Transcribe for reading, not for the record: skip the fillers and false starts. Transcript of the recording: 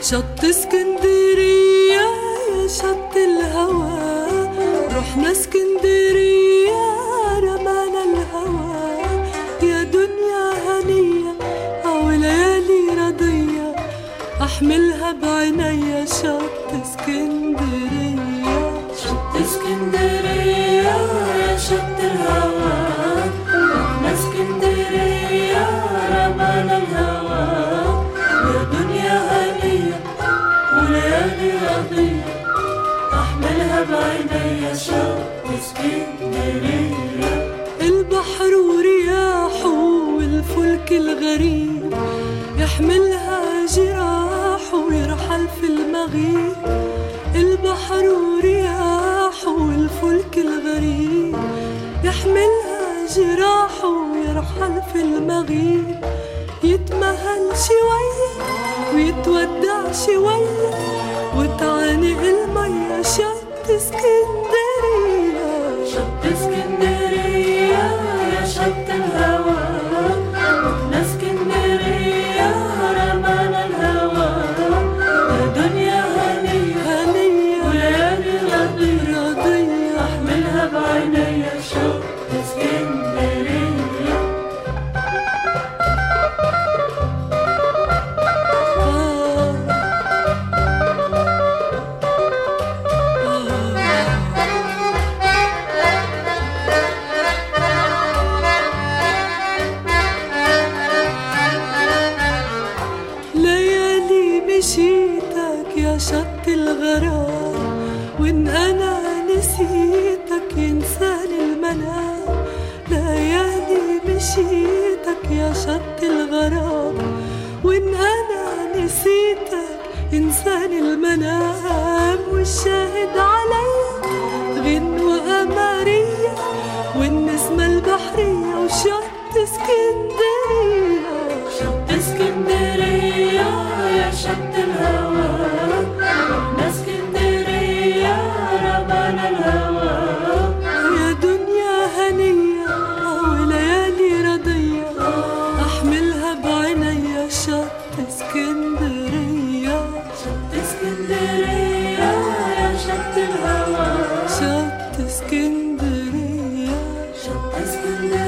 شط اسكندرية يا شط الهوى، رحنا اسكندرية رمانا الهوى. يا دنيا هنية أو ليالي رضية، أحملها بعينيا شط اسكندرية. شط اسكندرية يا شط الهوى، رحنا اسكندرية رمانا الهوى. يا دنيا هنية وليالي رضية، أحملها بعينيا شط اسكندرية. البحر ورياحه والفلك الغريب، يحملها جراحه ويرحل في المغيب. البحر ورياحه والفلك الغريب، يحملها جراحه ويرحل في المغيب. يتمهل شوية ويتودع شوية، وتعانق المية شط اسكندرية. شط اسكندرية يا شط الهوى، رحنا اسكندرية رمانا الهوى. يا دنيا هنية وليالي رضية، أحملها بعينيا شط اسكندرية. ليالي مشيتك يا شط الغرام، وإن أنا نسيتك ينساني المنام. ليالي مشيتك يا شط الغرام، وإن أنا نسيتك ينساني المنام. والشاهد عليا غنوة قمرية والنسمة البحرية وشط اسكندرية. شط اسكندرية يا شط الهوى، رحنا اسكندرية رمانا الهوى. يا دنيا هنية وليالي رضية، أحملها بعينيا شط اسكندرية. شط اسكندرية يا شط الهوى، شط اسكندرية. شط اسكندرية.